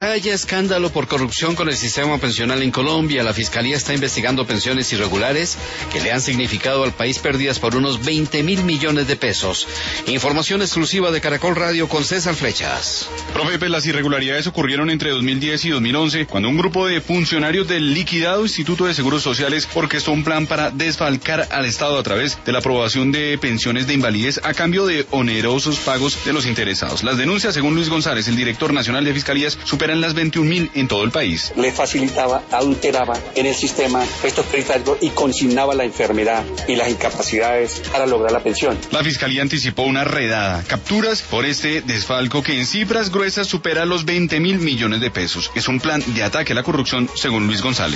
Hay escándalo por corrupción con el sistema pensional en Colombia. La Fiscalía está investigando pensiones irregulares que le han significado al país pérdidas por unos 20.000 millones de pesos. Información exclusiva de Caracol Radio con César Flechas. Profe, las irregularidades ocurrieron entre 2010 y 2011, cuando un grupo de funcionarios del liquidado Instituto de Seguros Sociales orquestó un plan para desfalcar al Estado a través de la aprobación de pensiones de invalidez a cambio de onerosos pagos de los interesados. Las denuncias, según Luis González, el director nacional de Fiscalías, superan las 21.000 en todo el país. Le facilitaba, adulteraba en el sistema estos créditos y consignaba la enfermedad y las incapacidades para lograr la pensión. La Fiscalía anticipó una redada, capturas por este desfalco que en cifras gruesas supera los 20.000 millones de pesos. Es un plan de ataque a la corrupción, según Luis González.